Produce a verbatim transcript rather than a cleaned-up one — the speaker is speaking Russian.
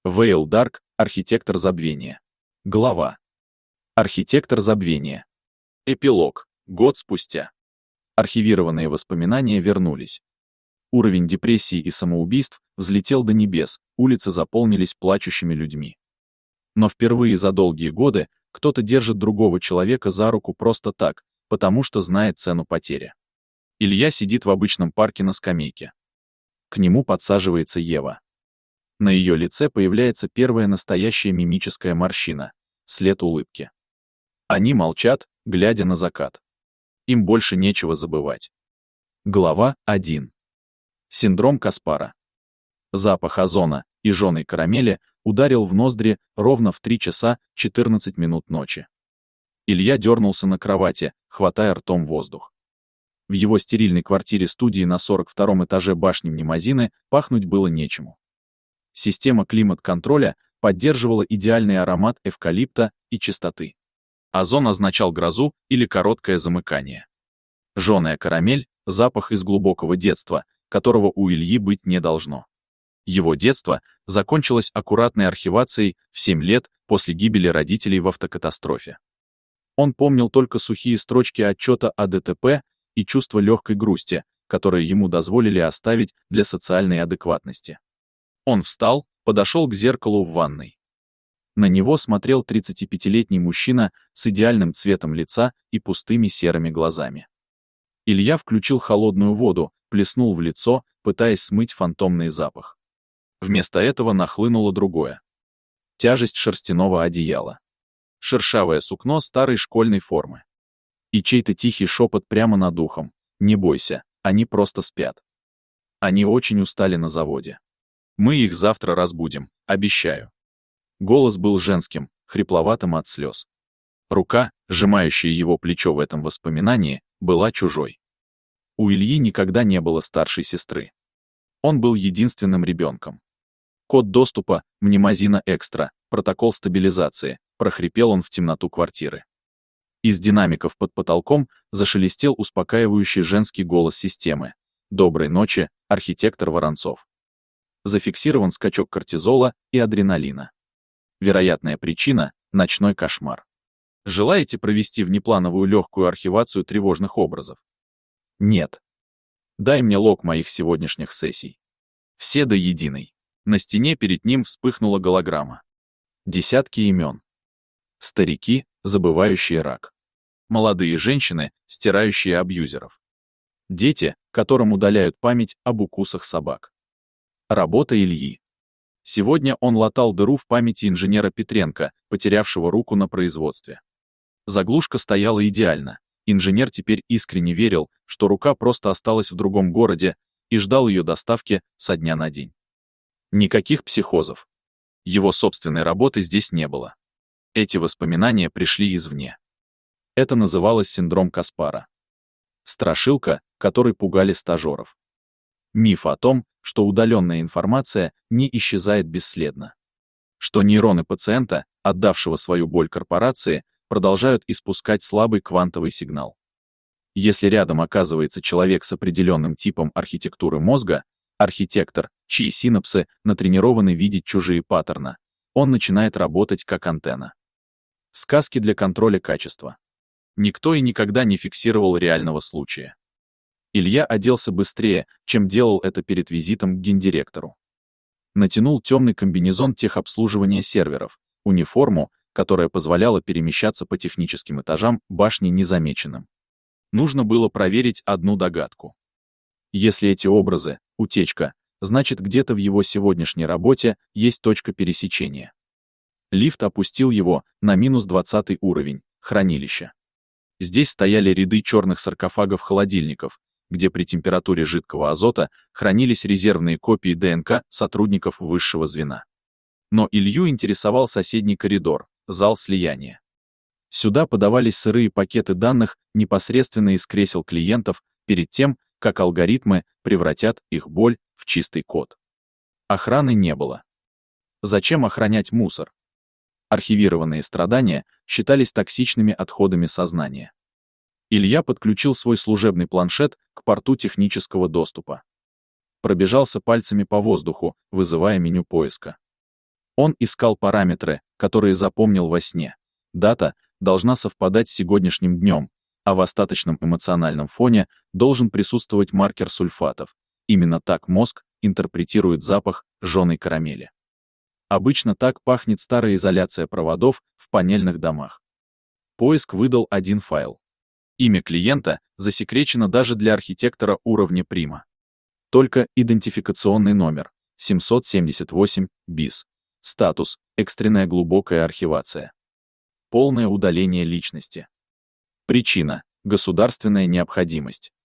Вейл Дарк, архитектор забвения. Глава. Архитектор забвения. Эпилог. Год спустя. Архивированные воспоминания вернулись. Уровень депрессии и самоубийств взлетел до небес, улицы заполнились плачущими людьми. Но впервые за долгие годы кто-то держит другого человека за руку просто так, потому что знает цену потери. Илья сидит в обычном парке на скамейке. К нему подсаживается Ева. На ее лице появляется первая настоящая мимическая морщина, след улыбки. Они молчат, глядя на закат. Им больше нечего забывать. Глава первая. Синдром Каспара. Запах озона и жженой карамели ударил в ноздри ровно в три часа четырнадцать минут ночи. Илья дернулся на кровати, хватая ртом воздух. В его стерильной квартире-студии на сорок втором этаже башни Мнемозины пахнуть было нечему. Система климат-контроля поддерживала идеальный аромат эвкалипта и чистоты. Озон означал грозу или короткое замыкание. Жженая карамель — запах из глубокого детства, которого у Ильи быть не должно. Его детство закончилось аккуратной архивацией в семь лет после гибели родителей в автокатастрофе. Он помнил только сухие строчки отчета о ДТП и чувство легкой грусти, которые ему дозволили оставить для социальной адекватности. Он встал, подошел к зеркалу в ванной. На него смотрел тридцатипятилетний мужчина с идеальным цветом лица и пустыми серыми глазами. Илья включил холодную воду, плеснул в лицо, пытаясь смыть фантомный запах. Вместо этого нахлынуло другое. Тяжесть шерстяного одеяла. Шершавое сукно старой школьной формы. И чей-то тихий шепот прямо над ухом. «Не бойся, они просто спят. Они очень устали на заводе. Мы их завтра разбудим, обещаю». Голос был женским, хрипловатым от слез. Рука, сжимающая его плечо в этом воспоминании, была чужой. У Ильи никогда не было старшей сестры. Он был единственным ребенком. Код доступа, Мнемозина Экстра, протокол стабилизации, прохрипел он в темноту квартиры. Из динамиков под потолком зашелестел успокаивающий женский голос системы. «Доброй ночи, архитектор Воронцов». Зафиксирован скачок кортизола и адреналина. Вероятная причина — ночной кошмар. Желаете провести внеплановую легкую архивацию тревожных образов? Нет. Дай мне лог моих сегодняшних сессий. Все до единой. На стене перед ним вспыхнула голограмма. Десятки имен. Старики, забывающие рак. Молодые женщины, стирающие абьюзеров. Дети, которым удаляют память об укусах собак. Работа Ильи. Сегодня он латал дыру в памяти инженера Петренко, потерявшего руку на производстве. Заглушка стояла идеально. Инженер теперь искренне верил, что рука просто осталась в другом городе, и ждал ее доставки со дня на день. Никаких психозов. Его собственной работы здесь не было. Эти воспоминания пришли извне. Это называлось синдром Каспара. Страшилка, которой пугали стажеров. Миф о том, что удаленная информация не исчезает бесследно. Что нейроны пациента, отдавшего свою боль корпорации, продолжают испускать слабый квантовый сигнал. Если рядом оказывается человек с определенным типом архитектуры мозга, архитектор, чьи синапсы натренированы видеть чужие паттерны, он начинает работать как антенна. Сказки для контроля качества. Никто и никогда не фиксировал реального случая. Илья оделся быстрее, чем делал это перед визитом к гендиректору. Натянул темный комбинезон техобслуживания серверов, униформу, которая позволяла перемещаться по техническим этажам башни незамеченным. Нужно было проверить одну догадку. Если эти образы — утечка, значит, где-то в его сегодняшней работе есть точка пересечения. Лифт опустил его на минус двадцатый уровень, хранилища. Здесь стояли ряды черных саркофагов-холодильников, где при температуре жидкого азота хранились резервные копии ДНК сотрудников высшего звена. Но Илью интересовал соседний коридор, зал слияния. Сюда подавались сырые пакеты данных непосредственно из кресел клиентов перед тем, как алгоритмы превратят их боль в чистый код. Охраны не было. Зачем охранять мусор? Архивированные страдания считались токсичными отходами сознания. Илья подключил свой служебный планшет к порту технического доступа. Пробежался пальцами по воздуху, вызывая меню поиска. Он искал параметры, которые запомнил во сне. Дата должна совпадать с сегодняшним днем, а в остаточном эмоциональном фоне должен присутствовать маркер сульфатов. Именно так мозг интерпретирует запах жженой карамели. Обычно так пахнет старая изоляция проводов в панельных домах. Поиск выдал один файл. Имя клиента засекречено даже для архитектора уровня Прима. Только идентификационный номер семьсот семьдесят восемь бис. Статус – экстренная глубокая архивация. Полное удаление личности. Причина – государственная необходимость.